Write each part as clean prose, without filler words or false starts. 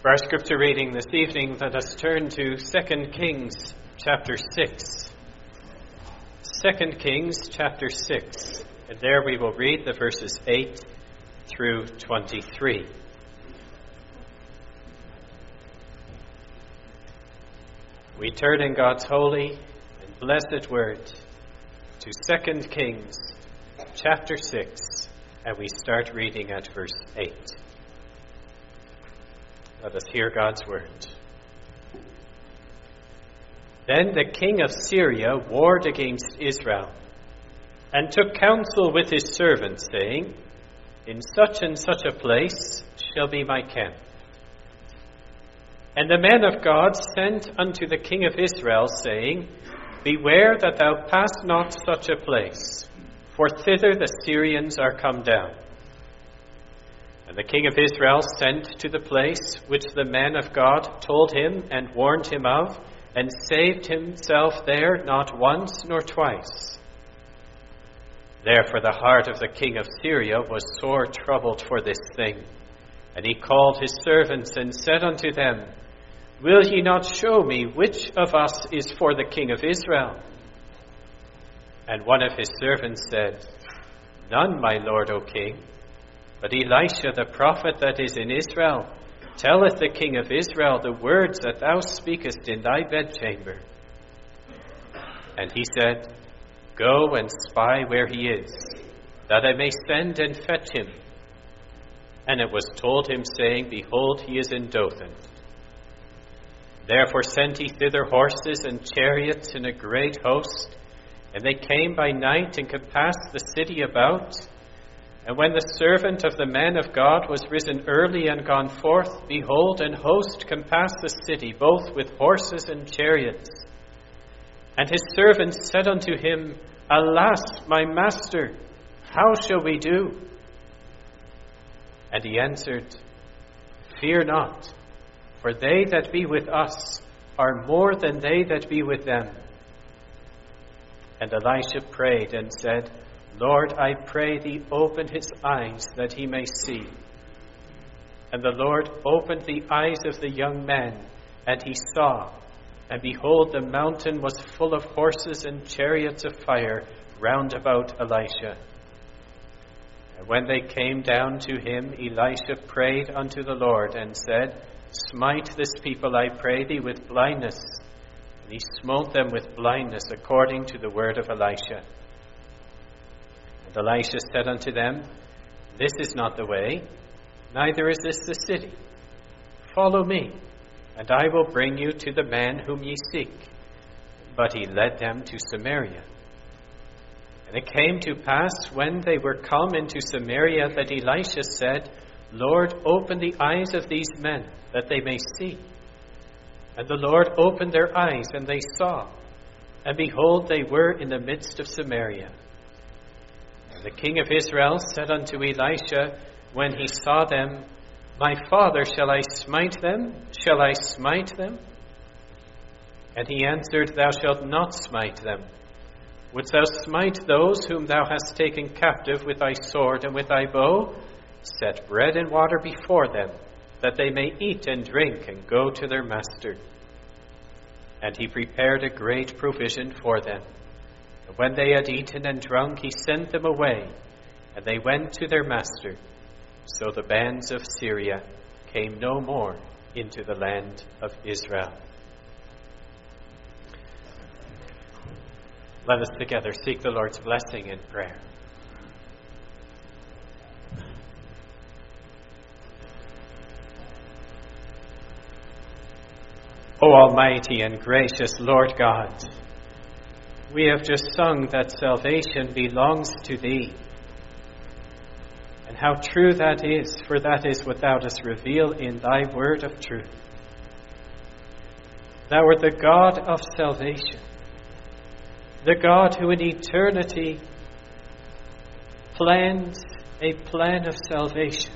For our scripture reading this evening, let us turn to 2 Kings chapter 6. 2 Kings chapter 6. And there we will read the verses 8 through 23. We turn in God's holy and blessed word to 2 Kings chapter 6, and we start reading at verse 8. Let us hear God's word. Then the king of Syria warred against Israel, and took counsel with his servants, saying, In such and such a place shall be my camp. And the men of God sent unto the king of Israel, saying, Beware that thou pass not such a place, for thither the Syrians are come down. And the king of Israel sent to the place which the men of God told him and warned him of, and saved himself there not once nor twice. Therefore the heart of the king of Syria was sore troubled for this thing. And he called his servants and said unto them, Will ye not show me which of us is for the king of Israel? And one of his servants said, None, my lord, O king. But Elisha the prophet that is in Israel telleth the king of Israel the words that thou speakest in thy bedchamber. And he said, Go and spy where he is, that I may send and fetch him. And it was told him, saying, Behold, he is in Dothan. Therefore sent he thither horses and chariots in a great host, and they came by night and compassed the city about. And when the servant of the man of God was risen early and gone forth, behold, an host compassed the city, both with horses and chariots. And his servant said unto him, Alas, my master, how shall we do? And he answered, Fear not, for they that be with us are more than they that be with them. And Elisha prayed and said, Lord, I pray thee, open his eyes that he may see. And the Lord opened the eyes of the young man, and he saw. And behold, the mountain was full of horses and chariots of fire round about Elisha. And when they came down to him, Elisha prayed unto the Lord, and said, Smite this people, I pray thee, with blindness. And he smote them with blindness, according to the word of Elisha. And Elisha said unto them, This is not the way, neither is this the city. Follow me, and I will bring you to the man whom ye seek. But he led them to Samaria. And it came to pass, when they were come into Samaria, that Elisha said, Lord, open the eyes of these men, that they may see. And the Lord opened their eyes, and they saw. And behold, they were in the midst of Samaria. The king of Israel said unto Elisha, when he saw them, My father, shall I smite them? Shall I smite them? And he answered, Thou shalt not smite them. Wouldst thou smite those whom thou hast taken captive with thy sword and with thy bow? Set bread and water before them, that they may eat and drink and go to their master. And he prepared a great provision for them. When they had eaten and drunk, he sent them away, and they went to their master. So the bands of Syria came no more into the land of Israel. Let us together seek the Lord's blessing in prayer. O Almighty and gracious Lord God, we have just sung that salvation belongs to Thee. And how true that is, for that is what Thou dost reveal in Thy word of truth. Thou art the God of salvation, the God who in eternity planned a plan of salvation.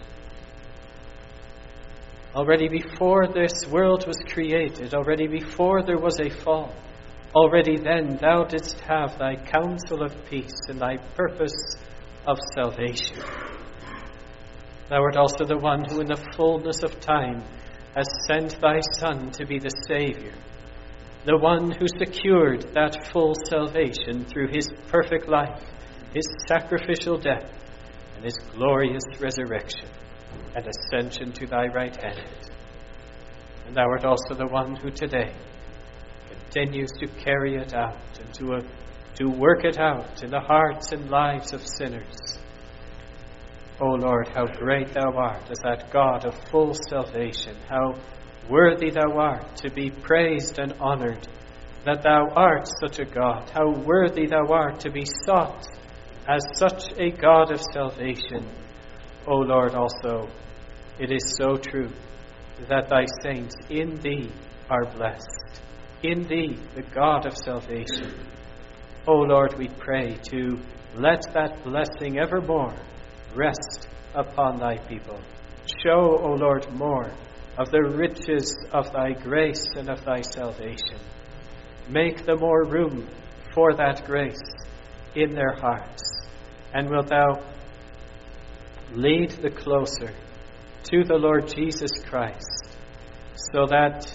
Already before this world was created, already before there was a fall, already then thou didst have thy counsel of peace and thy purpose of salvation. Thou art also the one who in the fullness of time has sent thy Son to be the Saviour, the one who secured that full salvation through his perfect life, his sacrificial death, and his glorious resurrection and ascension to thy right hand. And thou art also the one who today continues to carry it out and to work it out in the hearts and lives of sinners. O Lord, how great thou art as that God of full salvation, how worthy thou art to be praised and honoured, that thou art such a God, how worthy thou art to be sought as such a God of salvation. O Lord, also, it is so true that thy saints in thee are blessed, in thee, the God of salvation. O Lord, we pray to let that blessing evermore rest upon thy people. Show, O Lord, more of the riches of thy grace and of thy salvation. Make the more room for that grace in their hearts. And wilt thou lead the closer to the Lord Jesus Christ, so that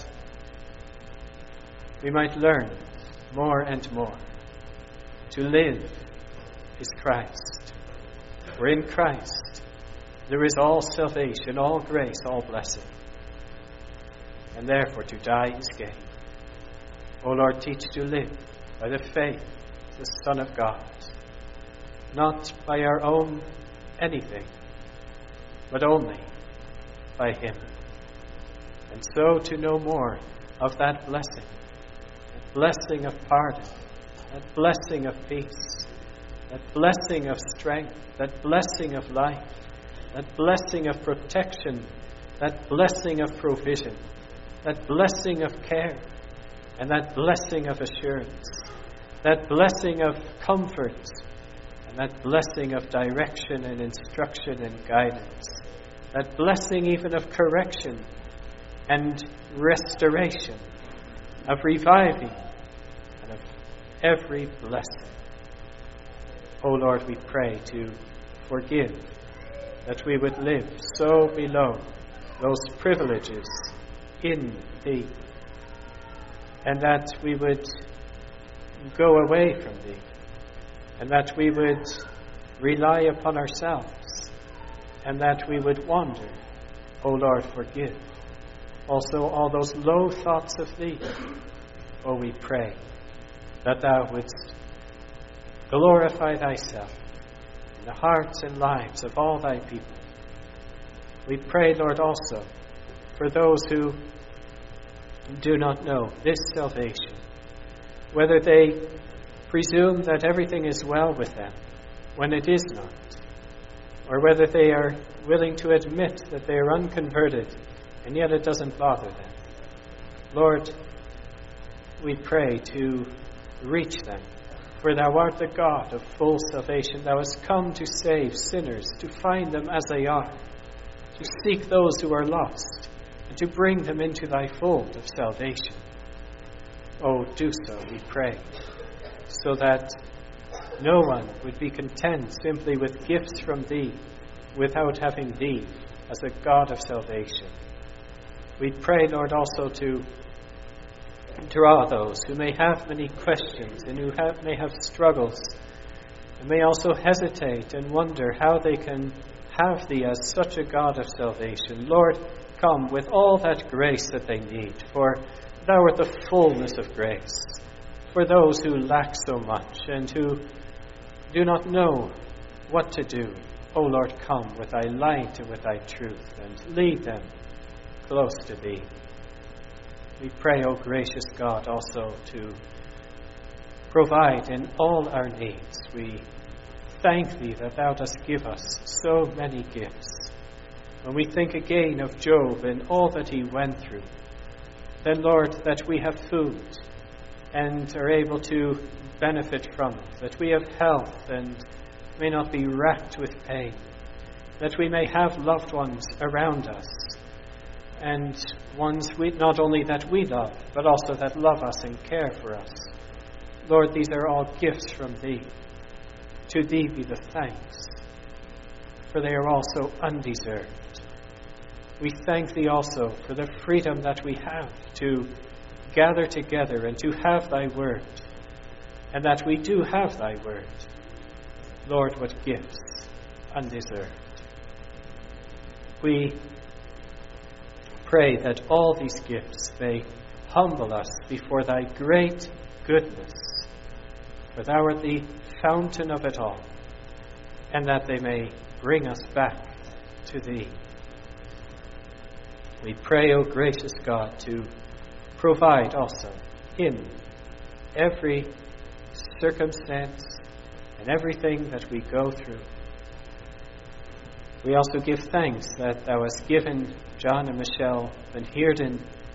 we might learn more and more to live is Christ. For in Christ there is all salvation, all grace, all blessing. And therefore to die is gain. O Lord, teach to live by the faith of the Son of God, not by our own anything, but only by him. And so to know more of that blessing of pardon, that blessing of peace, that blessing of strength, that blessing of life, that blessing of protection, that blessing of provision, that blessing of care, and that blessing of assurance, that blessing of comfort, and that blessing of direction and instruction and guidance, that blessing even of correction and restoration, of reviving, and of every blessing. O Lord, we pray to forgive, that we would live so below those privileges in thee, and that we would go away from thee, and that we would rely upon ourselves, and that we would wander. O Lord, forgive also all those low thoughts of thee. O, we pray that thou wouldst glorify thyself in the hearts and lives of all thy people. We pray, Lord, also for those who do not know this salvation, whether they presume that everything is well with them when it is not, or whether they are willing to admit that they are unconverted and yet it doesn't bother them. Lord, we pray to reach them, for thou art the God of full salvation. Thou hast come to save sinners, to find them as they are, to seek those who are lost, and to bring them into thy fold of salvation. Oh, do so, we pray, so that no one would be content simply with gifts from thee without having thee as a God of salvation. We pray, Lord, also to draw those who may have many questions and who may have struggles and may also hesitate and wonder how they can have thee as such a God of salvation. Lord, come with all that grace that they need, for thou art the fullness of grace for those who lack so much and who do not know what to do. O Lord, come with thy light and with thy truth and lead them close to thee. We pray, O gracious God, also to provide in all our needs. We thank thee that thou dost give us so many gifts. When we think again of Job and all that he went through, then, Lord, that we have food and are able to benefit from it, that we have health and may not be racked with pain, that we may have loved ones around us, and ones not only that we love, but also that love us and care for us. Lord, these are all gifts from thee. To thee be the thanks, for they are all so undeserved. we thank thee also for the freedom that we have to gather together and to have thy word, and that we do have thy word. Lord, what gifts undeserved. We pray that all these gifts may humble us before thy great goodness, for thou art the fountain of it all, and that they may bring us back to thee. We pray, O gracious God, to provide also in every circumstance and everything that we go through. We also give thanks that thou hast given John and Michelle Van Heerden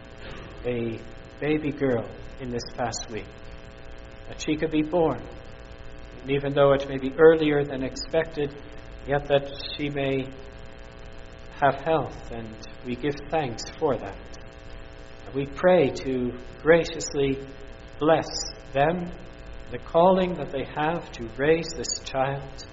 a baby girl in this past week, that she could be born. And even though it may be earlier than expected, yet that she may have health, and we give thanks for that. And we pray to graciously bless them, the calling that they have to raise this child.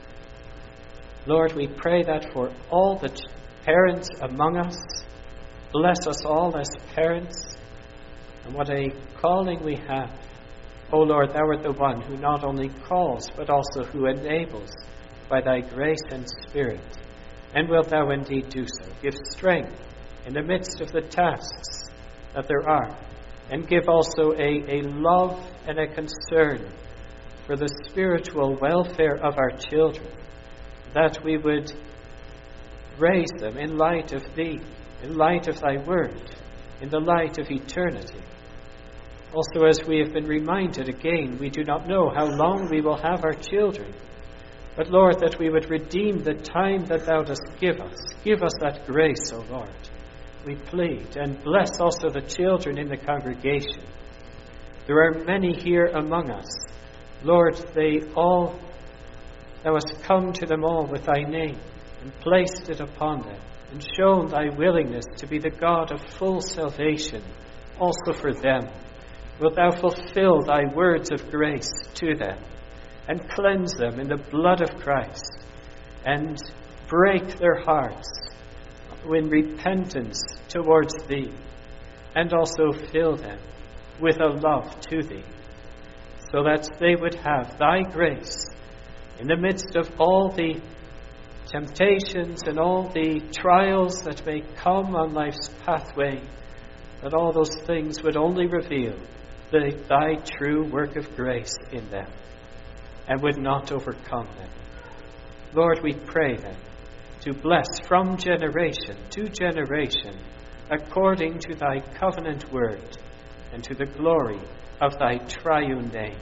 Lord, we pray that for all the parents among us, bless us all as parents, and what a calling we have. O Lord, thou art the one who not only calls, but also who enables by thy grace and Spirit. And wilt thou indeed do so? Give strength in the midst of the tasks that there are, and give also a love and a concern for the spiritual welfare of our children, that we would raise them in light of thee, in light of thy word, in the light of eternity. Also, as we have been reminded again, we do not know how long we will have our children. But Lord, that we would redeem the time that thou dost give us. Give us that grace, O Lord, we plead. And bless also the children in the congregation. There are many here among us. Lord, thou hast come to them all with thy name and placed it upon them, and shown thy willingness to be the God of full salvation also for them. Wilt thou fulfill thy words of grace to them, and cleanse them in the blood of Christ, and break their hearts in repentance towards thee, and also fill them with a love to thee, so that they would have thy grace in the midst of all the temptations and all the trials that may come on life's pathway, that all those things would only reveal thy true work of grace in them, and would not overcome them. Lord, we pray then to bless from generation to generation according to thy covenant word and to the glory of thy triune name.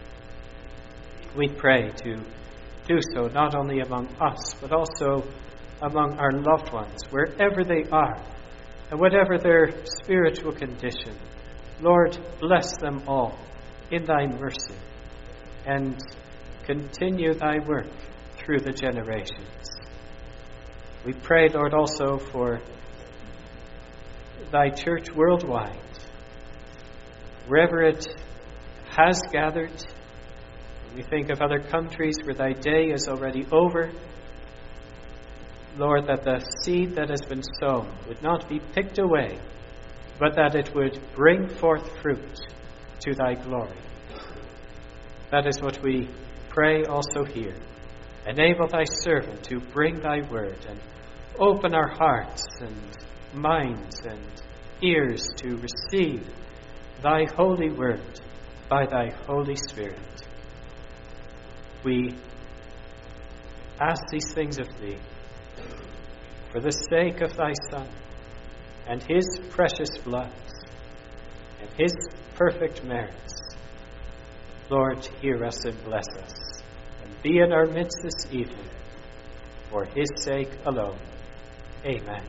We pray to do so not only among us, but also among our loved ones, wherever they are, and whatever their spiritual condition. Lord, bless them all in thy mercy, and continue thy work through the generations. We pray, Lord, also for thy church worldwide, wherever it has gathered. We think of other countries where thy day is already over. Lord, that the seed that has been sown would not be picked away, but that it would bring forth fruit to thy glory. That is what we pray also here. Enable thy servant to bring thy word, and open our hearts and minds and ears to receive thy holy word by thy Holy Spirit. We ask these things of thee for the sake of thy Son and his precious blood and his perfect merits. Lord, hear us and bless us, and be in our midst this evening, for his sake alone. Amen.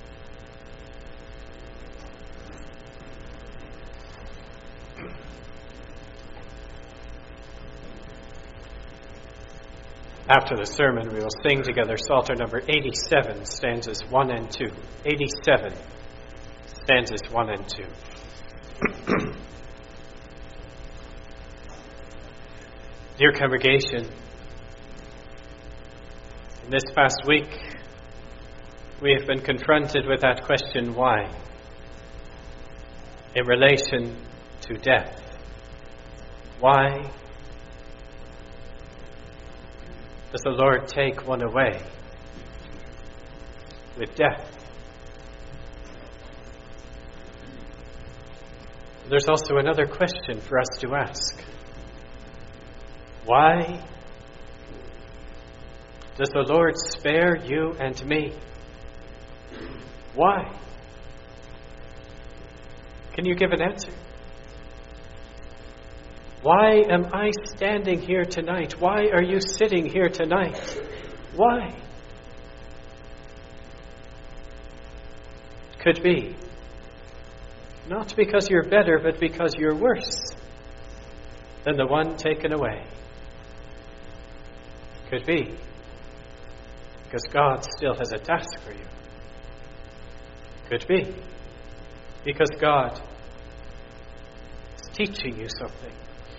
After the sermon, we will sing together Psalter number 87, stanzas 1 and 2. 87, stanzas 1 and 2. Dear congregation, in this past week, we have been confronted with that question, why? In relation to death. Why does the Lord take one away with death? There's also another question for us to ask. Why does the Lord spare you and me? Why? Can you give an answer? Why am I standing here tonight? Why are you sitting here tonight? Why? Could be not because you're better, but because you're worse than the one taken away. Could be because God still has a task for you. Could be because God is teaching you something.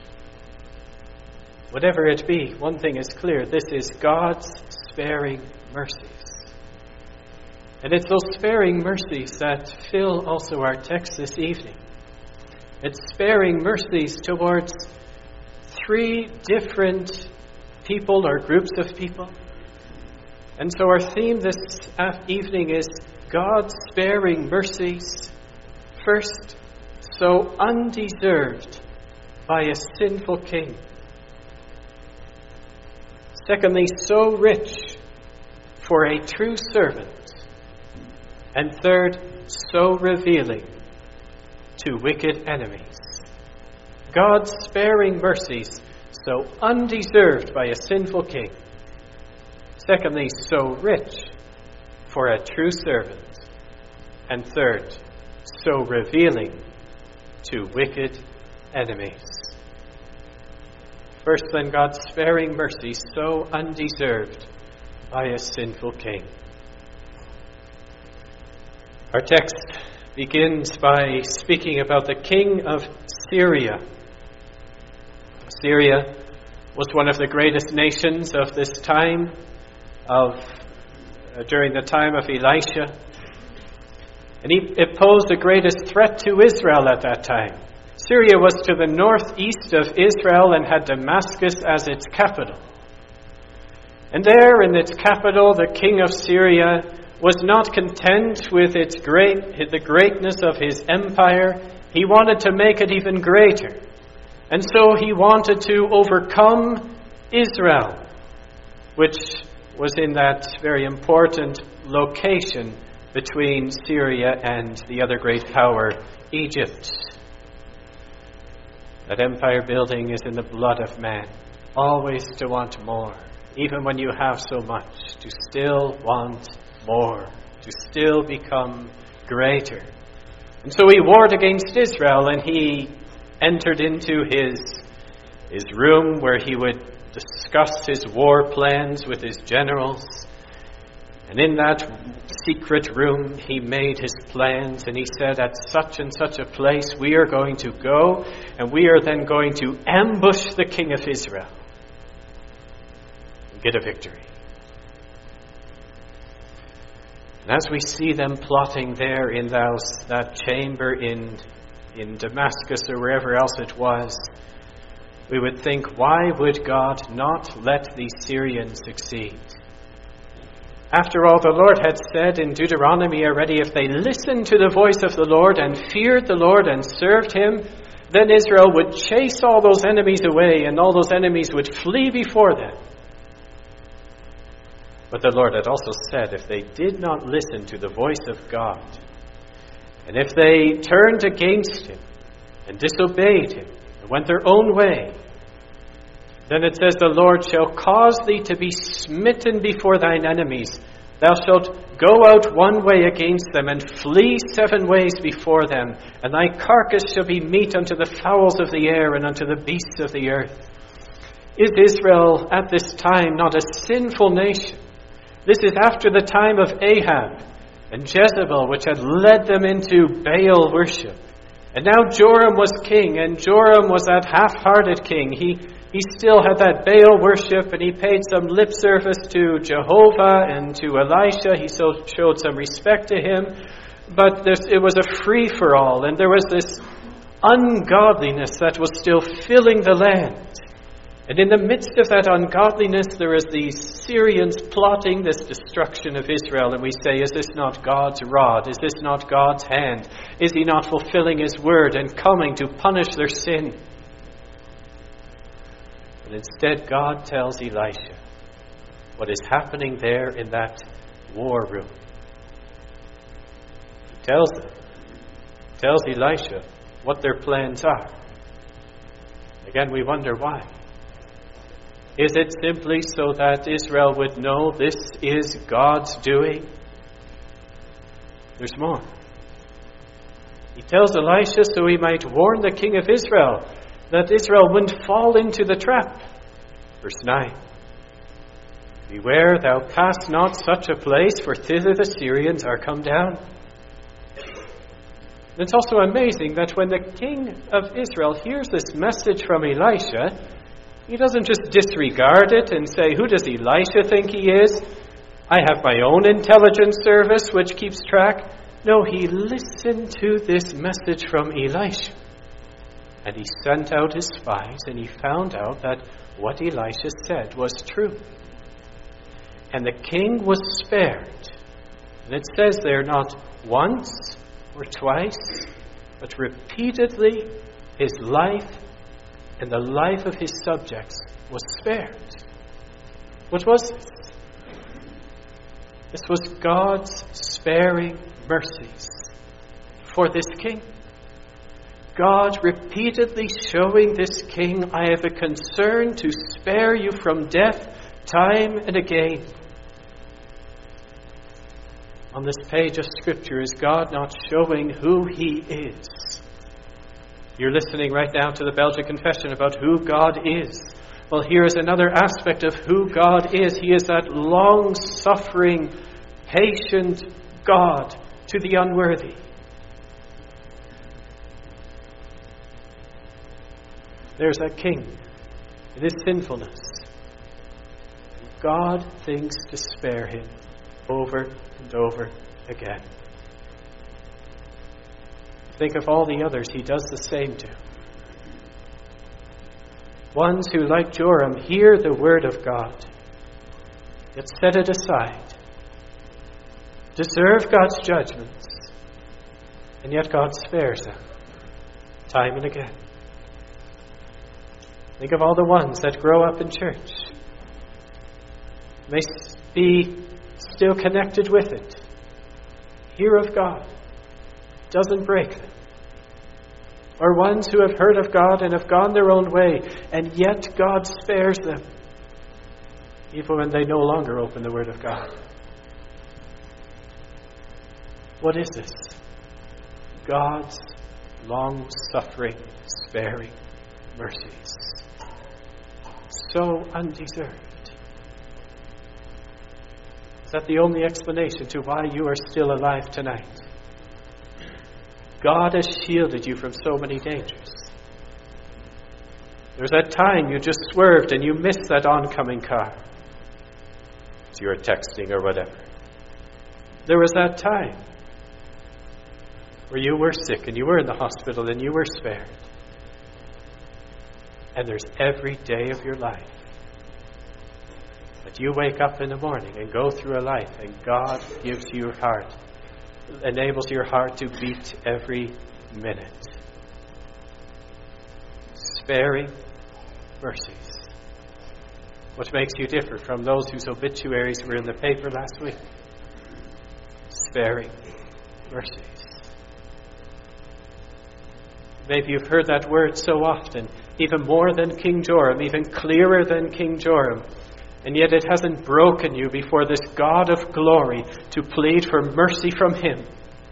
Whatever it be, one thing is clear. This is God's sparing mercies. And it's those sparing mercies that fill also our text this evening. It's sparing mercies towards three different people or groups of people. And so our theme this evening is God's sparing mercies. First, so undeserved by a sinful king. Secondly, so rich for a true servant. And third, so revealing to wicked enemies. God's sparing mercies, so undeserved by a sinful king. Secondly, so rich for a true servant. And third, so revealing to wicked enemies. First, then, God's sparing mercy, so undeserved by a sinful king. Our text begins by speaking about the king of Syria. Syria was one of the greatest nations of this time, during the time of Elisha. And it posed the greatest threat to Israel at that time. Syria was to the northeast of Israel and had Damascus as its capital. And there in its capital, the king of Syria was not content with the greatness of his empire. He wanted to make it even greater. And so he wanted to overcome Israel, which was in that very important location between Syria and the other great power, Egypt. That empire building is in the blood of man, always to want more, even when you have so much, to still want more, to still become greater. And so he warred against Israel, and he entered into his room where he would discuss his war plans with his generals. And in that secret room, he made his plans, and he said, at such and such a place we are going to go, and we are then going to ambush the king of Israel and get a victory. And as we see them plotting there in that chamber in Damascus or wherever else it was, we would think, why would God not let these Syrians succeed? After all, the Lord had said in Deuteronomy already, if they listened to the voice of the Lord and feared the Lord and served him, then Israel would chase all those enemies away, and all those enemies would flee before them. But the Lord had also said, if they did not listen to the voice of God, and if they turned against him and disobeyed him and went their own way, then it says, the Lord shall cause thee to be smitten before thine enemies. Thou shalt go out one way against them, and flee 7 ways before them. And thy carcass shall be meat unto the fowls of the air, and unto the beasts of the earth. Is Israel at this time not a sinful nation? This is after the time of Ahab and Jezebel, which had led them into Baal worship. And now Joram was king, and Joram was that half-hearted king. He He still had that Baal worship, and he paid some lip service to Jehovah and to Elisha. He showed some respect to him. But it was a free-for-all, and there was this ungodliness that was still filling the land. And in the midst of that ungodliness, there was the Syrians plotting this destruction of Israel. And we say, is this not God's rod? Is this not God's hand? Is he not fulfilling his word and coming to punish their sin? But instead, God tells Elisha what is happening there in that war room. He tells Elisha what their plans are. Again, we wonder why. Is it simply so that Israel would know this is God's doing? There's more. He tells Elisha so he might warn the king of Israel that Israel wouldn't fall into the trap. Verse 9. Beware, thou pass not such a place, for thither the Syrians are come down. It's also amazing that when the king of Israel hears this message from Elisha, he doesn't just disregard it and say, who does Elisha think he is? I have my own intelligence service which keeps track. No, he listened to this message from Elisha. And he sent out his spies, and he found out that what Elisha said was true. And the king was spared. And it says there not once or twice, but repeatedly his life and the life of his subjects was spared. What was this? This was God's sparing mercies for this king. God repeatedly showing this king, I have a concern to spare you from death time and again. On this page of Scripture, is God not showing who He is? You're listening right now to the Belgian Confession about who God is. Well, here is another aspect of who God is. He is that long-suffering, patient God to the unworthy. There's that king in his sinfulness. God thinks to spare him over and over again. Think of all the others he does the same to. Ones who, like Joram, hear the word of God, yet set it aside, deserve God's judgments, and yet God spares them time and again. Think of all the ones that grow up in church, may be still connected with it, hear of God, doesn't break them. Or ones who have heard of God and have gone their own way, and yet God spares them, even when they no longer open the Word of God. What is this? God's long-suffering, sparing mercies. So undeserved. Is that the only explanation to why you are still alive tonight? God has shielded you from so many dangers. There was that time you just swerved and you missed that oncoming car. So you were texting or whatever. There was that time where you were sick and you were in the hospital and you were spared. And there's every day of your life that you wake up in the morning and go through a life, and God gives you your heart, enables your heart to beat every minute. Sparing mercies. What makes you different from those whose obituaries were in the paper last week? Sparing mercies. Maybe you've heard that word so often, even more than King Joram, even clearer than King Joram, and yet it hasn't broken you before this God of glory to plead for mercy from Him.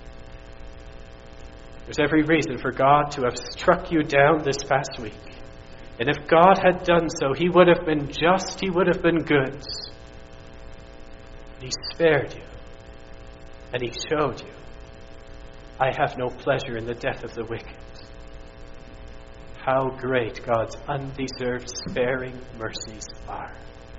There's every reason for God to have struck you down this past week. And if God had done so, He would have been just, He would have been good. He spared you. And He showed you, I have no pleasure in the death of the wicked. how great God's undeserved sparing mercies are.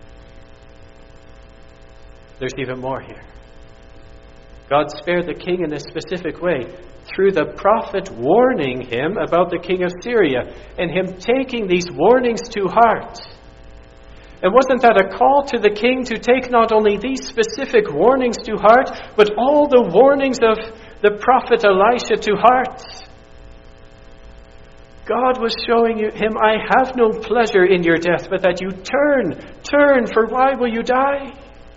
There's even more here. God spared the king in a specific way through the prophet warning him about the king of Syria and him taking these warnings to heart. And wasn't that a call to the king to take not only these specific warnings to heart, but all the warnings of the prophet Elisha to heart? God was showing him, I have no pleasure in your death, but that you turn, for why will you die?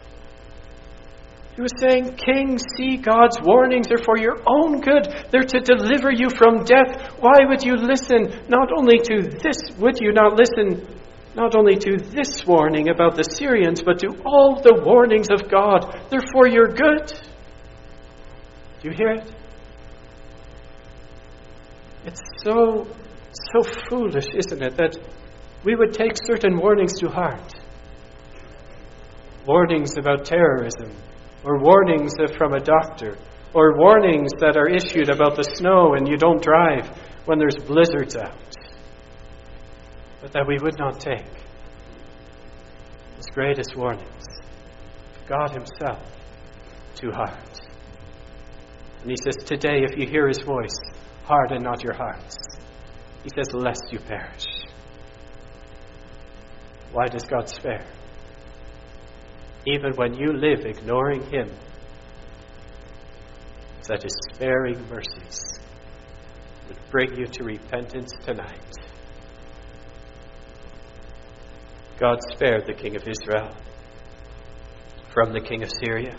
He was saying, King, see, God's warnings are for your own good. They're to deliver you from death. Why would you listen not only to this, would you not listen not only to this warning about the Syrians, but to all the warnings of God? They're for your good. Do you hear it? It's so foolish, isn't it, that we would take certain warnings to heart. Warnings about terrorism, or warnings from a doctor, or warnings that are issued about the snow and you don't drive when there's blizzards out. But that we would not take His greatest warnings, God Himself, to heart. And He says, today, if you hear His voice, harden not your hearts. He says, lest you perish. Why does God spare? Even when you live ignoring Him, that His sparing mercies would bring you to repentance tonight. God spared the king of Israel from the king of Syria.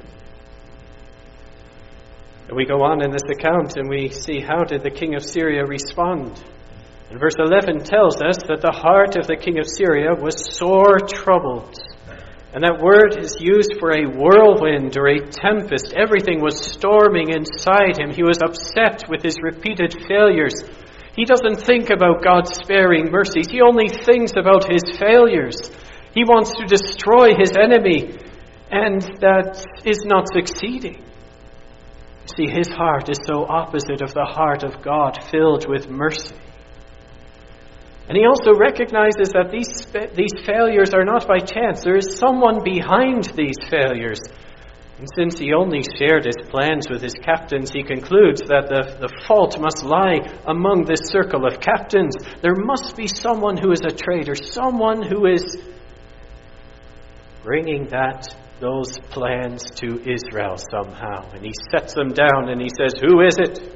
And we go on in this account and we see how did the king of Syria respond. And verse 11 tells us that the heart of the king of Syria was sore troubled. And that word is used for a whirlwind or a tempest. Everything was storming inside him. He was upset with his repeated failures. He doesn't think about God's sparing mercies. He only thinks about his failures. He wants to destroy his enemy, and that is not succeeding. See, his heart is so opposite of the heart of God, filled with mercy. And he also recognizes that these failures are not by chance. There is someone behind these failures. And since he only shared his plans with his captains, he concludes that the fault must lie among this circle of captains. There must be someone who is a traitor, someone who is bringing those plans to Israel somehow. And he sets them down and he says, who is it?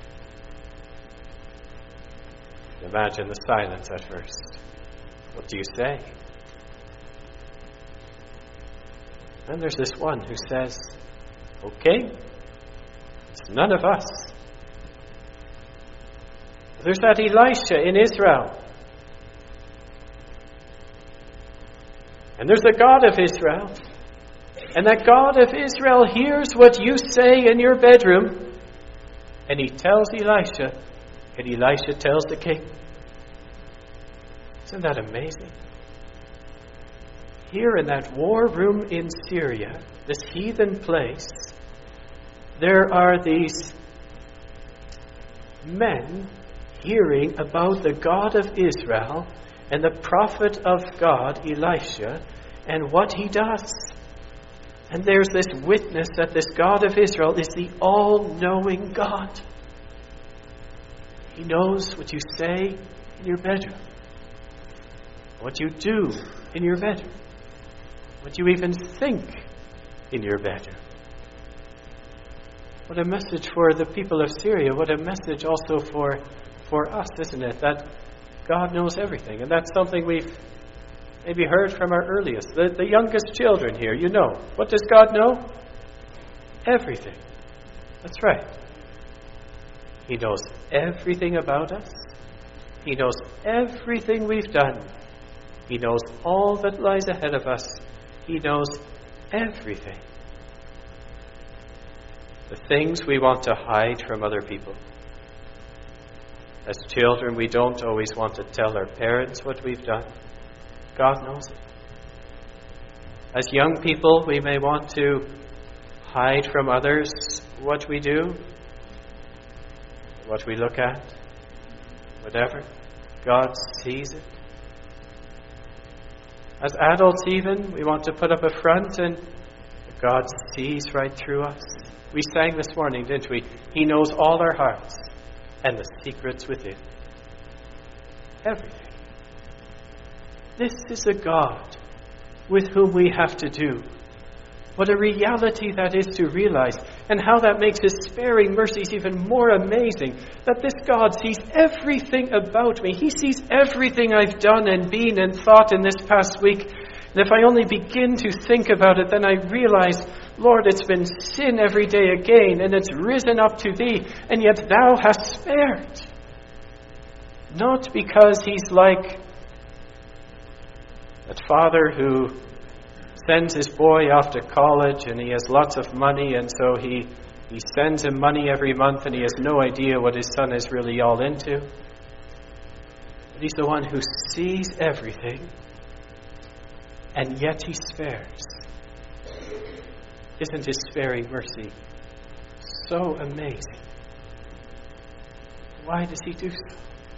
Imagine the silence at first. What do you say? And there's this one who says, okay, it's none of us. There's that Elisha in Israel. And there's the God of Israel. And that God of Israel hears what you say in your bedroom. And he tells Elisha, and Elisha tells the king. Isn't that amazing? Here in that war room in Syria, this heathen place, there are these men hearing about the God of Israel and the prophet of God, Elisha, and what he does. And there's this witness that this God of Israel is the all-knowing God. He knows what you say in your bedroom, what you do in your bedroom, what you even think in your bedroom. What a message for the people of Syria. What a message also for us, isn't it? That God knows everything. And that's something we've maybe heard from our earliest. The youngest children here, you know. What does God know? Everything. That's right. He knows everything about us. He knows everything we've done. He knows all that lies ahead of us. He knows everything. The things we want to hide from other people. As children, we don't always want to tell our parents what we've done. God knows it. As young people, we may want to hide from others what we do, what we look at, whatever. God sees it. As adults even, we want to put up a front and God sees right through us. We sang this morning, didn't we? He knows all our hearts and the secrets within. Everything. This is a God with whom we have to do. What a reality that is to realize, and how that makes His sparing mercies even more amazing. That this God sees everything about me. He sees everything I've done and been and thought in this past week. And if I only begin to think about it, then I realize, Lord, it's been sin every day again, and it's risen up to Thee, and yet Thou hast spared. Not because He's like that father who sends his boy off to college and he has lots of money, and so he sends him money every month and he has no idea what his son is really all into. But He's the one who sees everything, and yet He spares. Isn't His sparing mercy so amazing? Why does He do so?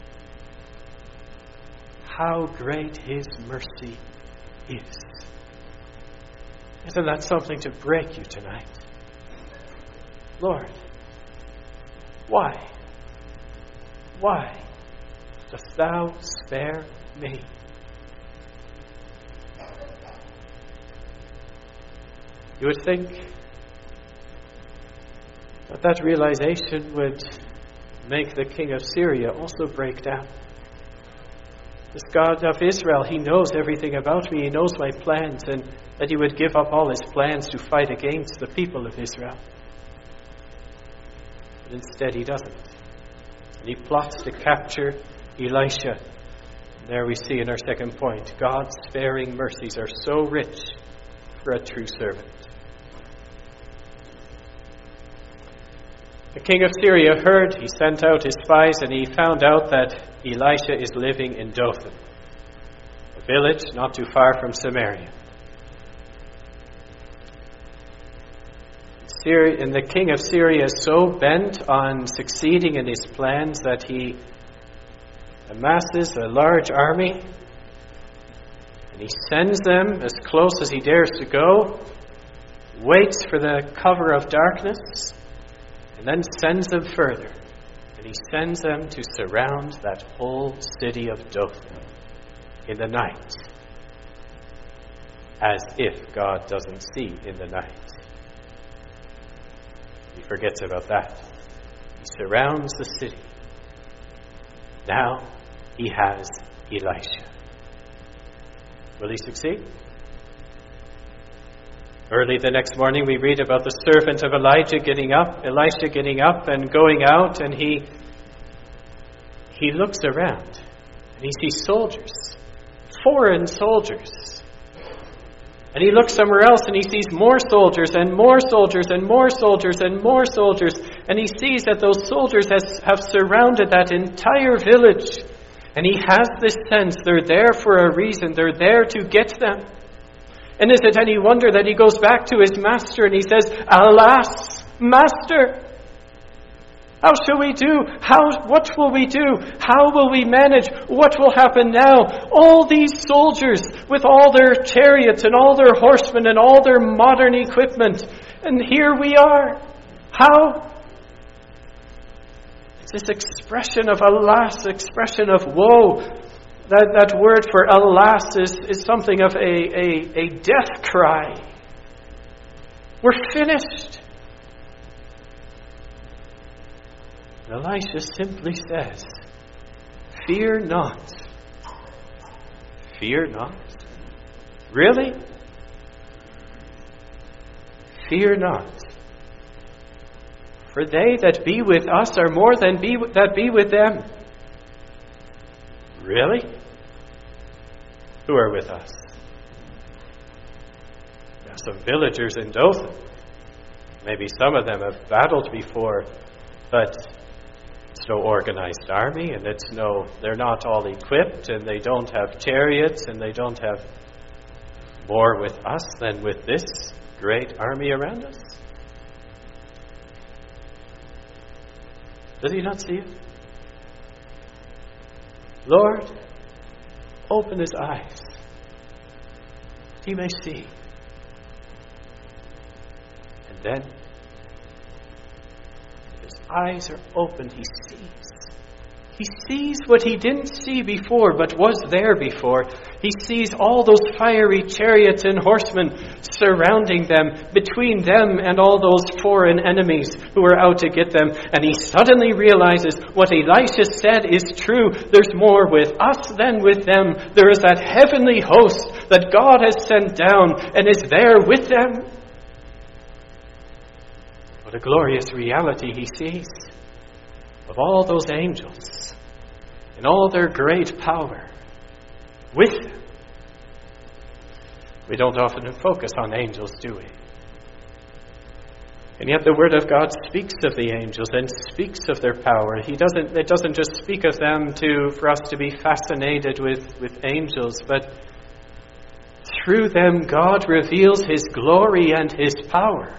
How great His mercy is. Isn't that something to break you tonight? Lord, why? Why dost Thou spare me? You would think that realization would make the king of Syria also break down. This God of Israel, He knows everything about me. He knows my plans, and that He would give up all His plans to fight against the people of Israel. But instead He doesn't. And He plots to capture Elisha. And there we see in our second point, God's sparing mercies are so rich for a true servant. The king of Syria heard, he sent out his spies, and he found out that Elisha is living in Dothan, a village not too far from Samaria. And the king of Syria is so bent on succeeding in his plans that he amasses a large army, and he sends them as close as he dares to go, waits for the cover of darkness, and then sends them further. And he sends them to surround that whole city of Dothan in the night, as if God doesn't see in the night. He forgets about that. He surrounds the city. Now he has Elisha. Will he succeed? Early the next morning we read about the servant of Elisha getting up and going out, and he looks around and he sees soldiers, foreign soldiers. And he looks somewhere else and he sees more soldiers and more soldiers and more soldiers and more soldiers. And he sees that those soldiers have surrounded that entire village. And he has this sense they're there for a reason. They're there to get them. And is it any wonder that he goes back to his master and he says, "Alas, master, how shall we do? What will we do? How will we manage? What will happen now? All these soldiers with all their chariots and all their horsemen and all their modern equipment. And here we are. How?" It's this expression of alas, expression of woe. That word for alas is something of a death cry. We're finished. And Elisha simply says, "Fear not." Fear not? Really? Fear not. For they that be with us are more than that be with them. Really? Who are with us? There are some villagers in Dothan. Maybe some of them have battled before, but it's no organized army, and they're not all equipped, and they don't have chariots, and they don't have more with us than with this great army around us. Does he not see it? Lord, open his eyes, that he may see. And then, his eyes are opened, he sees. He sees what he didn't see before, but was there before. He sees all those fiery chariots and horsemen surrounding them, between them and all those foreign enemies who are out to get them. And he suddenly realizes what Elisha said is true. There's more with us than with them. There is that heavenly host that God has sent down and is there with them. What a glorious reality he sees of all those angels in all their great power with them. We don't often focus on angels, do we? And yet the Word of God speaks of the angels and speaks of their power. It doesn't just speak of them for us to be fascinated with angels, but through them God reveals his glory and his power.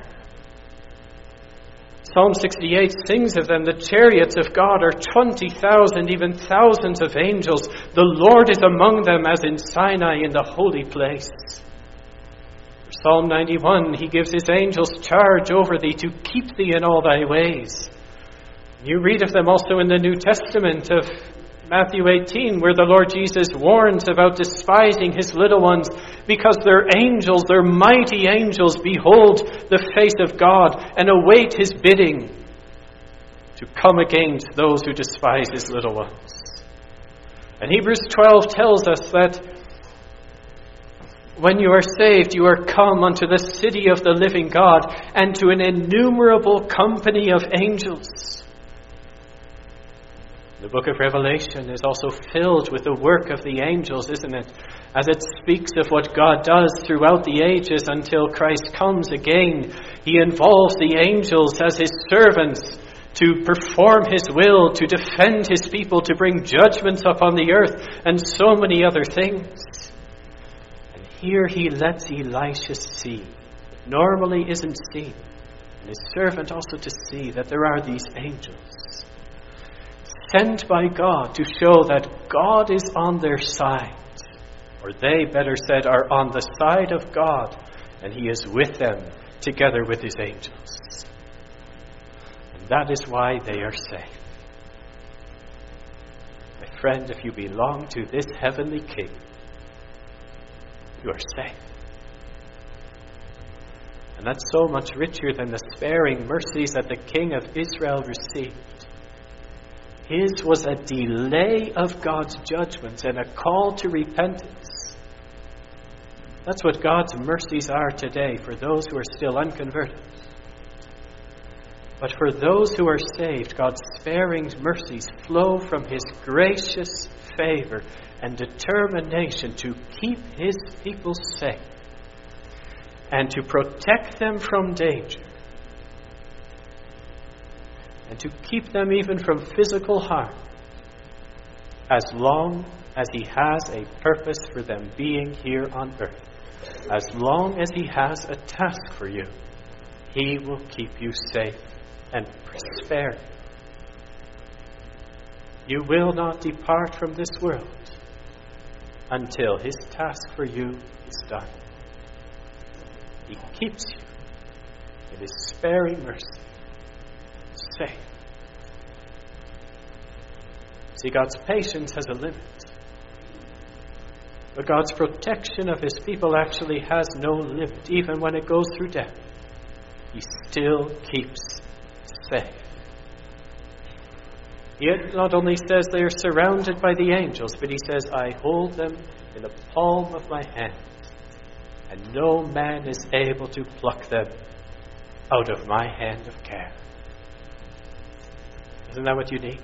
Psalm 68 sings of them. The chariots of God are 20,000, even thousands of angels. The Lord is among them as in Sinai in the holy place. Psalm 91, he gives his angels charge over thee to keep thee in all thy ways. You read of them also in the New Testament of Matthew 18, where the Lord Jesus warns about despising his little ones because they're angels, they're mighty angels, behold the face of God and await his bidding to come against those who despise his little ones. And Hebrews 12 tells us that when you are saved, you are come unto the city of the living God and to an innumerable company of angels. The book of Revelation is also filled with the work of the angels, isn't it? As it speaks of what God does throughout the ages until Christ comes again. He involves the angels as his servants to perform his will, to defend his people, to bring judgments upon the earth, and so many other things. And here he lets Elisha see, what normally isn't seen, and his servant also to see that there are these angels sent by God to show that God is on their side, or they, better said, are on the side of God, and he is with them together with his angels. And that is why they are safe. My friend, if you belong to this heavenly King, you are safe. And that's so much richer than the sparing mercies that the King of Israel received. His was a delay of God's judgments and a call to repentance. That's what God's mercies are today for those who are still unconverted. But for those who are saved, God's sparing mercies flow from his gracious favor and determination to keep his people safe and to protect them from danger, and to keep them even from physical harm, as long as he has a purpose for them being here on earth. As long as he has a task for you, he will keep you safe and sparing. You will not depart from this world until his task for you is done. He keeps you in his sparing mercy. Safe. See, God's patience has a limit. But God's protection of his people actually has no limit. Even when it goes through death, he still keeps safe. He not only says they are surrounded by the angels, but he says, I hold them in the palm of my hand, and no man is able to pluck them out of my hand of care. Isn't that what you need?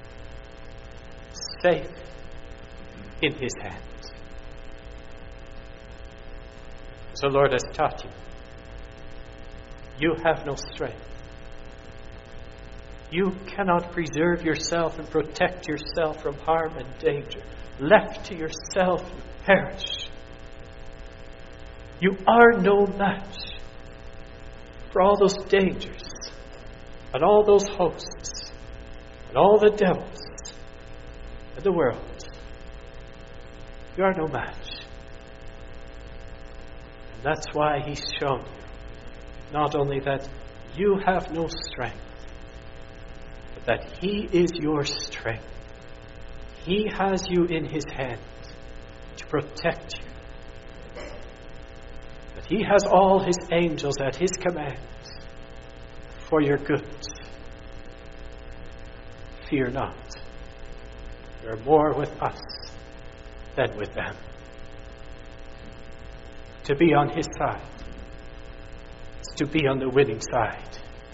Safe in his hands. So the Lord has taught you. You have no strength. You cannot preserve yourself and protect yourself from harm and danger. Left to yourself, you perish. You are no match for all those dangers and all those hosts and all the devils and the world. You are no match. And that's why he's shown you not only that you have no strength, but that he is your strength. He has you in his hand to protect you. That he has all his angels at his command for your good. Fear not. You are more with us than with them. To be on his side is to be on the winning side.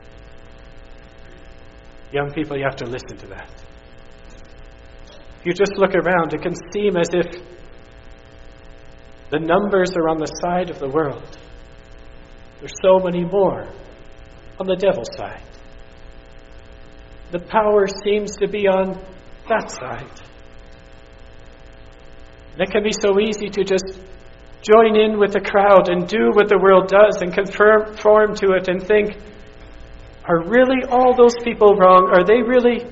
Young people, you have to listen to that. If you just look around, it can seem as if the numbers are on the side of the world. There's so many more on the devil's side. The power seems to be on that side. And it can be so easy to just join in with the crowd and do what the world does and conform to it and think, are really all those people wrong? Are they really?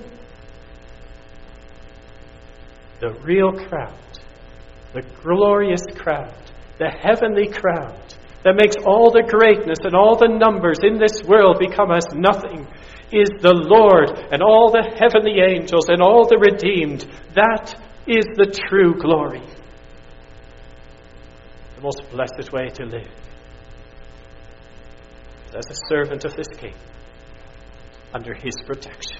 The real crowd, the glorious crowd, the heavenly crowd that makes all the greatness and all the numbers in this world become as nothing, is the Lord and all the heavenly angels and all the redeemed. That is the true glory. The most blessed way to live is as a servant of this King, under his protection.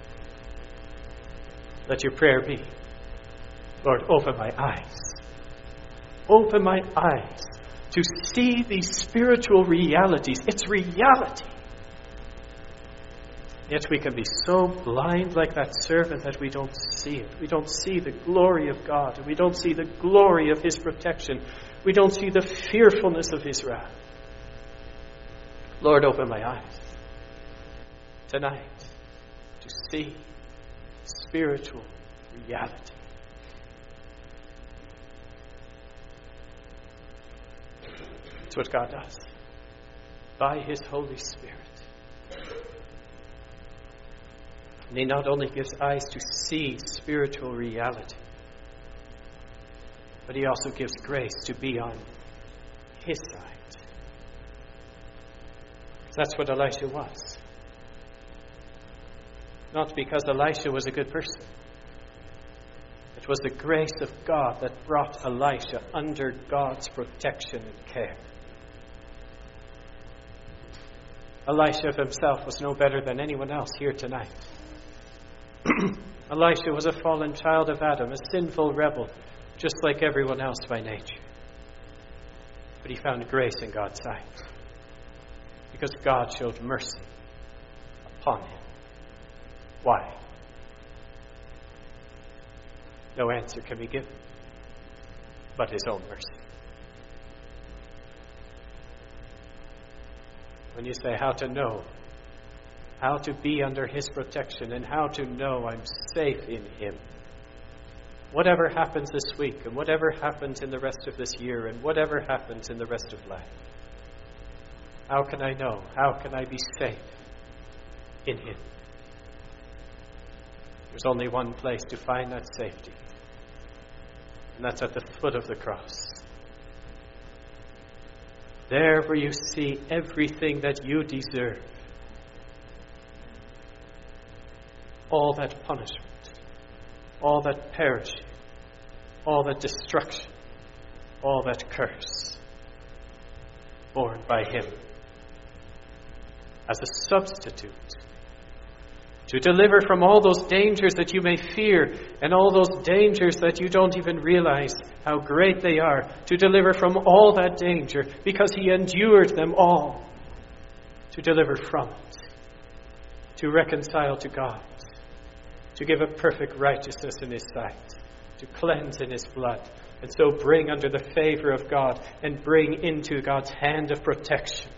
Let your prayer be, Lord, open my eyes. Open my eyes to see these spiritual realities. It's reality. Yet we can be so blind like that servant that we don't see it. We don't see the glory of God. And we don't see the glory of his protection. We don't see the fearfulness of his wrath. Lord, open my eyes tonight to see spiritual reality. It's what God does by his Holy Spirit. And he not only gives eyes to see spiritual reality, but he also gives grace to be on his side. That's what Elisha was. Not because Elisha was a good person. It was the grace of God that brought Elisha under God's protection and care. Elisha himself was no better than anyone else here tonight. Elisha was a fallen child of Adam, a sinful rebel, just like everyone else by nature. But he found grace in God's sight, because God showed mercy upon him. Why? No answer can be given but his own mercy. When you say how to know, how to be under his protection, and how to know I'm safe in him, whatever happens this week, and whatever happens in the rest of this year, and whatever happens in the rest of life, how can I know? How can I be safe in him? There's only one place to find that safety, and that's at the foot of the cross. There where you see everything that you deserve. All that punishment, all that perishing, all that destruction, all that curse, borne by him as a substitute to deliver from all those dangers that you may fear and all those dangers that you don't even realize how great they are, to deliver from all that danger because he endured them all, to deliver from it, to reconcile to God, to give a perfect righteousness in his sight, to cleanse in his blood, and so bring under the favor of God and bring into God's hand of protection.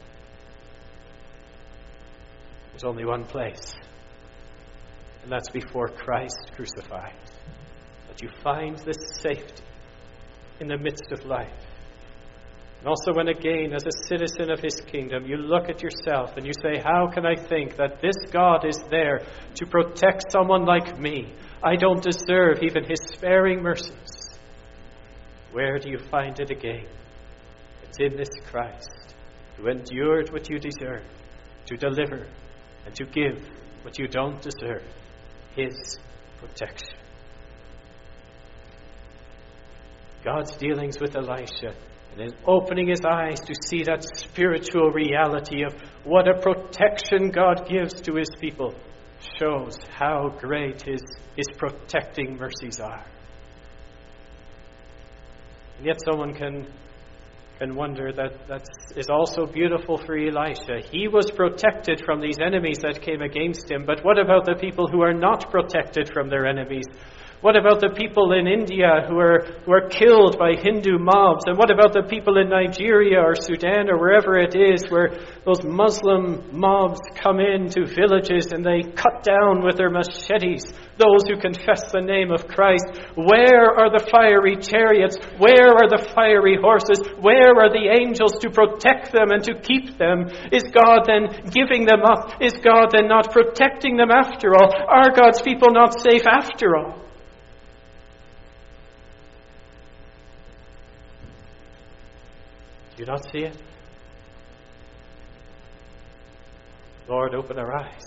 There's only one place, and that's before Christ crucified, that you find this safety in the midst of life. And also when again, as a citizen of his kingdom, you look at yourself and you say, how can I think that this God is there to protect someone like me? I don't deserve even his sparing mercies. Where do you find it again? It's in this Christ, who endured what you deserve, to deliver and to give what you don't deserve, his protection. God's dealings with Elisha and in opening his eyes to see that spiritual reality of what a protection God gives to his people shows how great his protecting mercies are. And yet someone can wonder that is also beautiful for Elisha. He was protected from these enemies that came against him, but what about the people who are not protected from their enemies? What about the people in India who are killed by Hindu mobs? And what about the people in Nigeria or Sudan or wherever it is where those Muslim mobs come into villages and they cut down with their machetes those who confess the name of Christ? Where are the fiery chariots? Where are the fiery horses? Where are the angels to protect them and to keep them? Is God then giving them up? Is God then not protecting them after all? Are God's people not safe after all? Do you not see it? Lord, open our eyes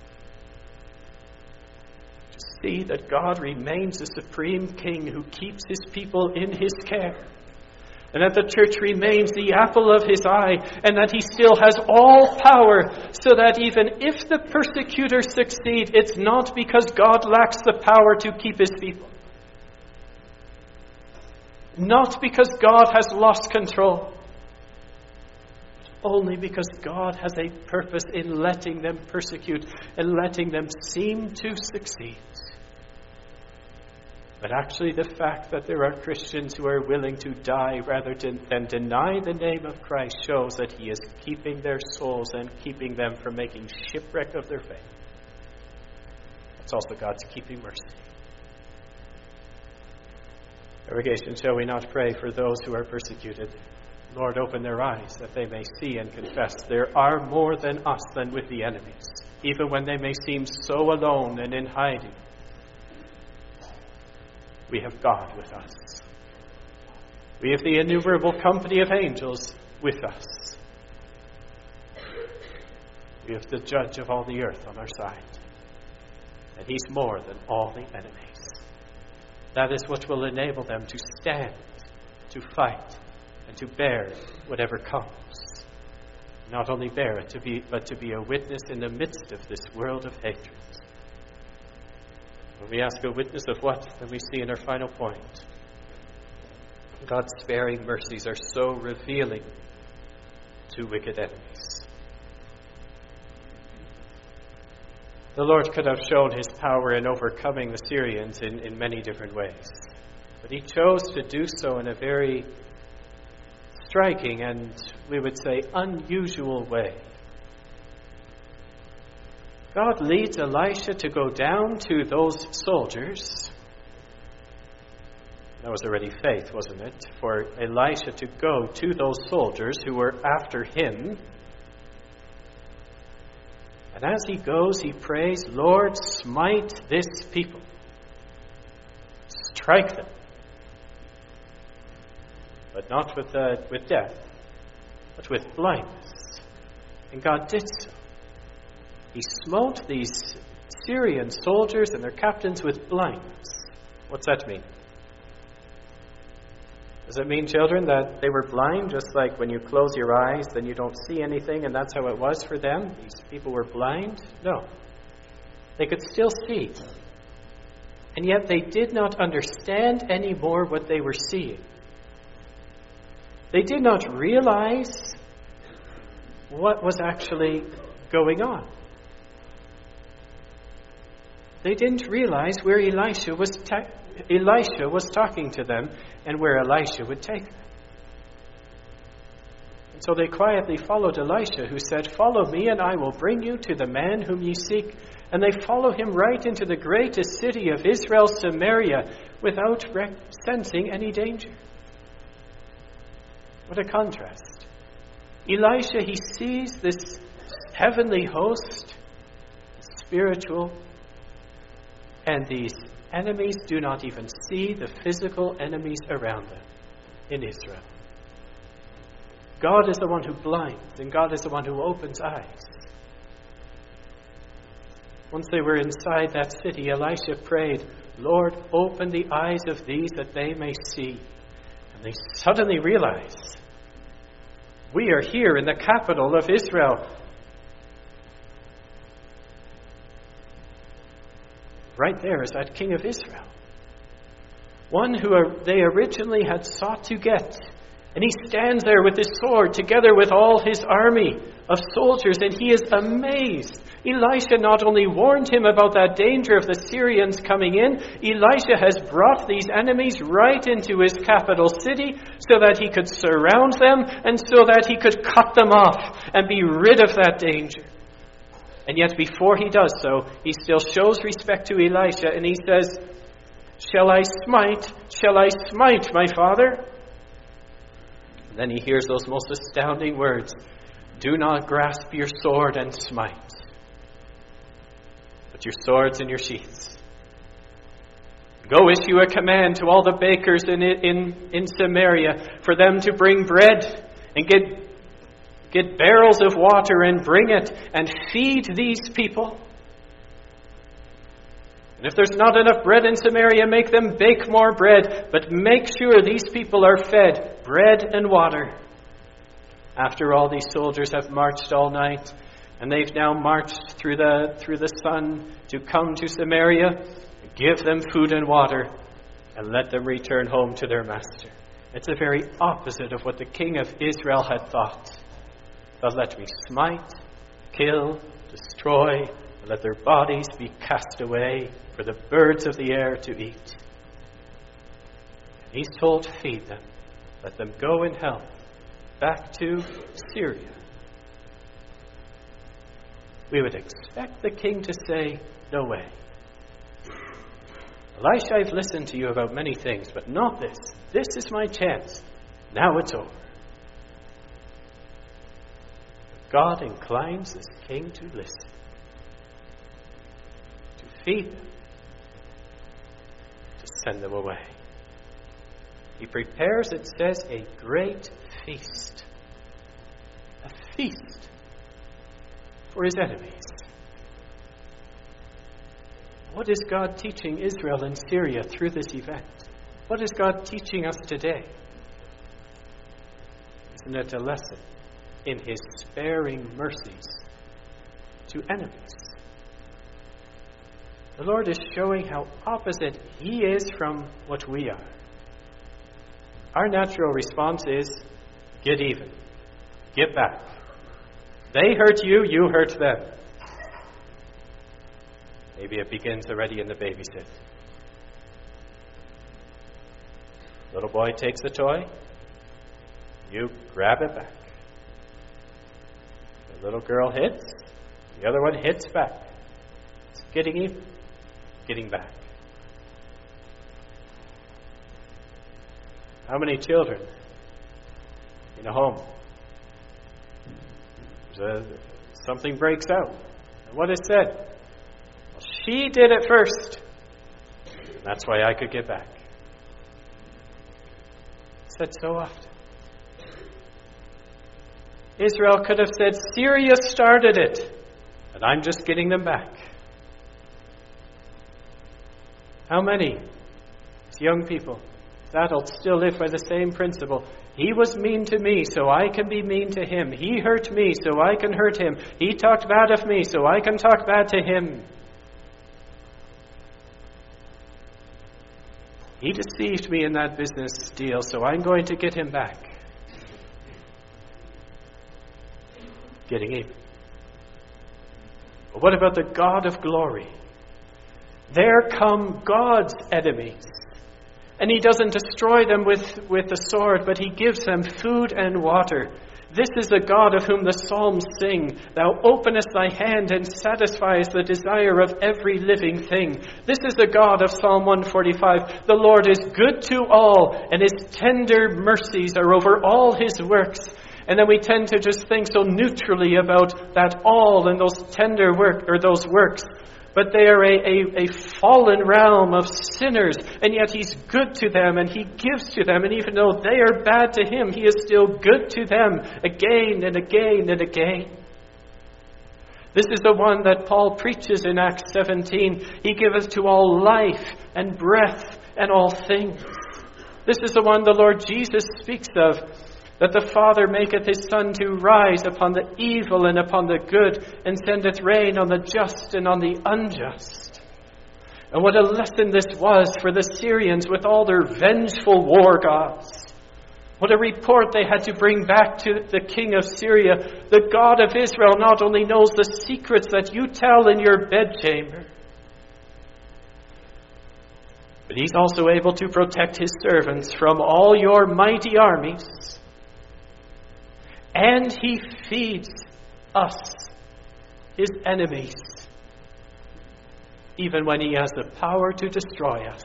to see that God remains the supreme King who keeps his people in his care, and that the church remains the apple of his eye, and that he still has all power, so that even if the persecutors succeed, it's not because God lacks the power to keep his people. Not because God has lost control. Only because God has a purpose in letting them persecute and letting them seem to succeed. But actually the fact that there are Christians who are willing to die rather than deny the name of Christ shows that he is keeping their souls and keeping them from making shipwreck of their faith. That's also God's keeping mercy. Congregation, shall we not pray for those who are persecuted? Lord, open their eyes that they may see and confess there are more than us than with the enemies, even when they may seem so alone and in hiding. We have God with us. We have the innumerable company of angels with us. We have the judge of all the earth on our side. And he's more than all the enemies. That is what will enable them to stand, to fight, and to bear whatever comes. Not only bear it, but to be a witness in the midst of this world of hatred. When we ask a witness of what, then we see in our final point. God's sparing mercies are so revealing to wicked enemies. The Lord could have shown his power in overcoming the Syrians in many different ways. But he chose to do so in a very striking and, we would say, unusual way. God leads Elisha to go down to those soldiers. That was already faith, wasn't it? For Elisha to go to those soldiers who were after him. And as he goes, he prays, Lord, smite this people. Strike them. But not with death, but with blindness. And God did so. He smote these Syrian soldiers and their captains with blindness. What's that mean? Does it mean, children, that they were blind, just like when you close your eyes, then you don't see anything, and that's how it was for them? These people were blind? No. They could still see. And yet they did not understand anymore what they were seeing. They did not realize what was actually going on. They didn't realize where Elisha was talking to them and where Elisha would take them. And so they quietly followed Elisha, who said, "Follow me, and I will bring you to the man whom ye seek." And they follow him right into the greatest city of Israel, Samaria, without sensing any danger. What a contrast. Elisha, he sees this heavenly host, spiritual, and these enemies do not even see the physical enemies around them. in Israel. God is the one who blinds, and God is the one who opens eyes. Once they were inside that city, Elisha prayed, Lord, open the eyes of these that they may see. And they suddenly realized, we are here in the capital of Israel. Right there is that king of Israel. One who they originally had sought to get. And he stands there with his sword together with all his army of soldiers, and he is amazed. Elisha not only warned him about that danger of the Syrians coming in, Elisha has brought these enemies right into his capital city so that he could surround them and so that he could cut them off and be rid of that danger. And yet before he does so, he still shows respect to Elisha, and he says, Shall I smite, my father? And then he hears those most astounding words, do not grasp your sword and smite, but your swords in your sheaths. Go issue a command to all the bakers in Samaria for them to bring bread and get barrels of water and bring it and feed these people. And if there's not enough bread in Samaria, make them bake more bread, but make sure these people are fed bread and water. After all, these soldiers have marched all night, and they've now marched through the sun to come to Samaria. Give them food and water, and let them return home to their master. It's the very opposite of what the king of Israel had thought. But let me smite, kill, destroy, and let their bodies be cast away for the birds of the air to eat. He's told to feed them. Let them go in health back to Syria. We would expect the king to say, no way. Elisha, I've listened to you about many things, but not this. This is my chance. Now it's over. God inclines his king to listen, to feed them, to send them away. He prepares, it says, a great feast. A feast for his enemies. What is God teaching Israel and Syria through this event? What is God teaching us today? Isn't it a lesson in his sparing mercies to enemies? The Lord is showing how opposite he is from what we are. Our natural response is, get even. Get back. They hurt you, you hurt them. Maybe it begins already in the babysit. Little boy takes the toy, you grab it back. The little girl hits, the other one hits back. It's getting even, getting back. How many children in a home? Something breaks out. And what is said? Well, she did it first. And that's why I could get back. It's said so often. Israel could have said, Syria started it, and I'm just getting them back. How many young people, adults, still live by the same principle? He was mean to me, so I can be mean to him. He hurt me, so I can hurt him. He talked bad of me, so I can talk bad to him. He deceived me in that business deal, so I'm going to get him back. Getting even. But what about the God of glory? There come God's enemies. And he doesn't destroy them with the sword, but he gives them food and water. This is the God of whom the Psalms sing. Thou openest thy hand and satisfies the desire of every living thing. This is the God of Psalm 145. The Lord is good to all, and his tender mercies are over all his works. And then we tend to just think so neutrally about that all and those tender work or those works. But they are a fallen realm of sinners, and yet he's good to them, and he gives to them, and even though they are bad to him, he is still good to them again and again and again. This is the one that Paul preaches in Acts 17. He giveth to all life and breath and all things. This is the one the Lord Jesus speaks of, that the Father maketh his sun to rise upon the evil and upon the good, and sendeth rain on the just and on the unjust. And what a lesson this was for the Syrians with all their vengeful war gods. What a report they had to bring back to the king of Syria. The God of Israel not only knows the secrets that you tell in your bedchamber, but he's also able to protect his servants from all your mighty armies. And he feeds us, his enemies, even when he has the power to destroy us.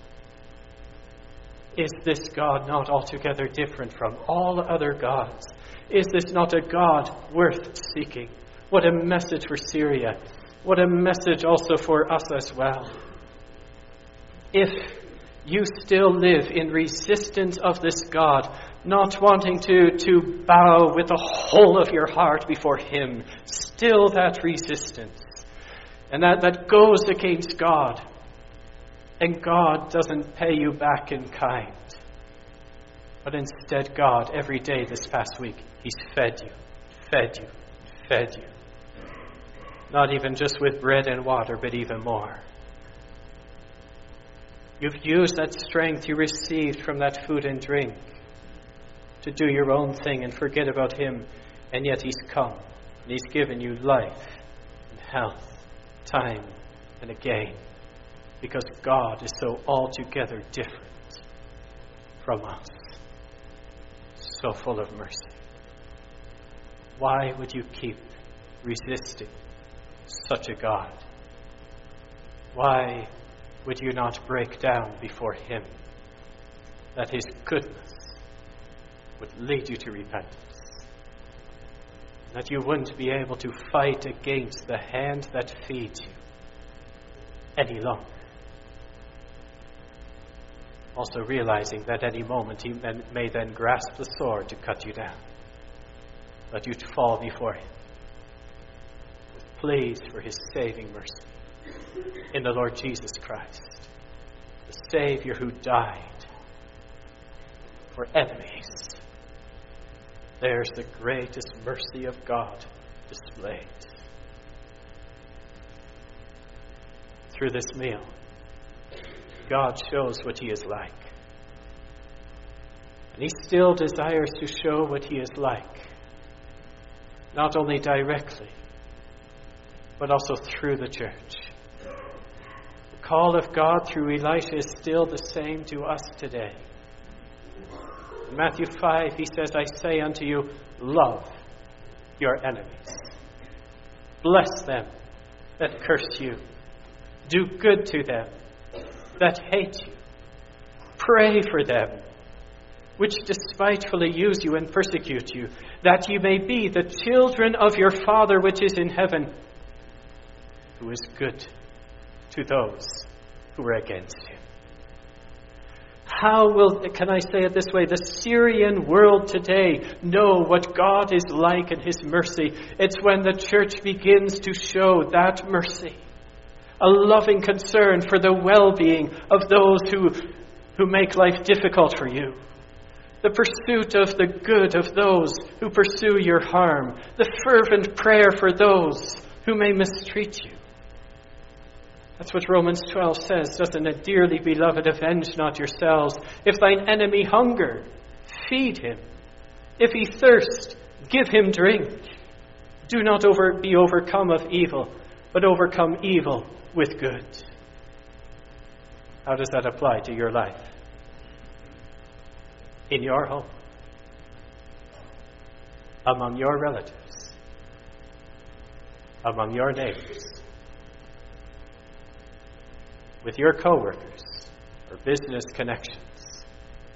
Is this God not altogether different from all other gods? Is this not a God worth seeking? What a message for Syria. What a message also for us as well. If you still live in resistance of this God, not wanting to bow with the whole of your heart before him, still that resistance, and that goes against God, and God doesn't pay you back in kind, but instead God, every day this past week, he's fed you, fed you, fed you. Not even just with bread and water, but even more. You've used that strength you received from that food and drink to do your own thing and forget about him, and yet he's come and he's given you life and health, time and again, because God is so altogether different from us, so full of mercy. Why would you keep resisting such a God? Why would you not break down before him, that his goodness would lead you to repentance, that you wouldn't be able to fight against the hand that feeds you any longer? Also realizing that any moment he may then grasp the sword to cut you down, that you fall before him with pleas for his saving mercy in the Lord Jesus Christ, the Savior who died for enemies. There's the greatest mercy of God displayed. Through this meal, God shows what he is like. And he still desires to show what he is like, not only directly, but also through the church. The call of God through Elisha is still the same to us today. In Matthew 5, he says, I say unto you, love your enemies. Bless them that curse you. Do good to them that hate you. Pray for them which despitefully use you and persecute you, that you may be the children of your Father which is in heaven, who is good to those who are against him. How can I say it this way, the Syrian world today know what God is like in his mercy? It's when the church begins to show that mercy, a loving concern for the well-being of those who make life difficult for you, the pursuit of the good of those who pursue your harm, the fervent prayer for those who may mistreat you. That's what Romans 12 says, doesn't it? Dearly beloved, avenge not yourselves. If thine enemy hunger, feed him. If he thirst, give him drink. Do not be overcome of evil, but overcome evil with good. How does that apply to your life? In your home, among your relatives, among your neighbors, with your co-workers or business connections,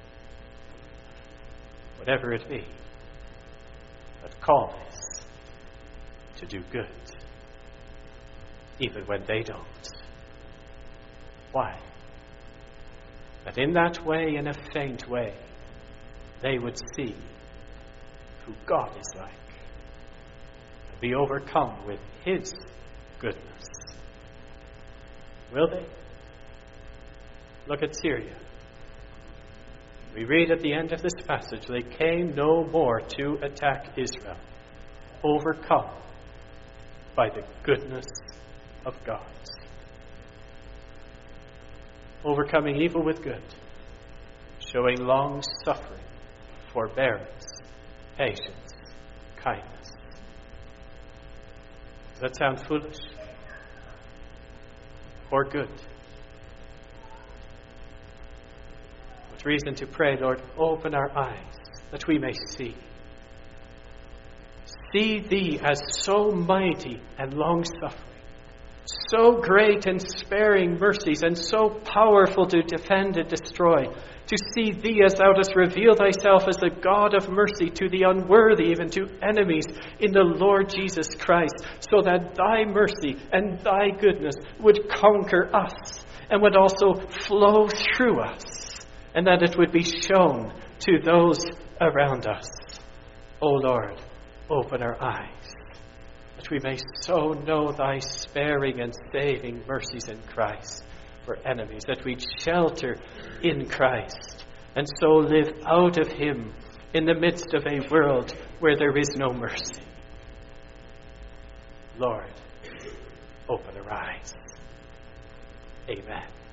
whatever it be, that call is to do good. even when they don't. Why? That in that way, in a faint way, they would see who God is like and be overcome with His goodness. Will they? Look at Syria. We read at the end of this passage, they came no more to attack Israel, overcome by the goodness of God. Overcoming evil with good, showing long suffering, forbearance, patience, kindness. Does that sound foolish? Or good? With reason to pray, Lord, open our eyes that we may see. See Thee as so mighty and long-suffering, so great and sparing mercies, and so powerful to defend and destroy. To see Thee as Thou dost reveal Thyself as the God of mercy to the unworthy, even to enemies, in the Lord Jesus Christ, so that Thy mercy and Thy goodness would conquer us and would also flow through us, and that it would be shown to those around us. O Lord, open our eyes, that we may so know Thy sparing and saving mercies in Christ for enemies, that we shelter in Christ, and so live out of Him in the midst of a world where there is no mercy. Lord, open our eyes. Amen.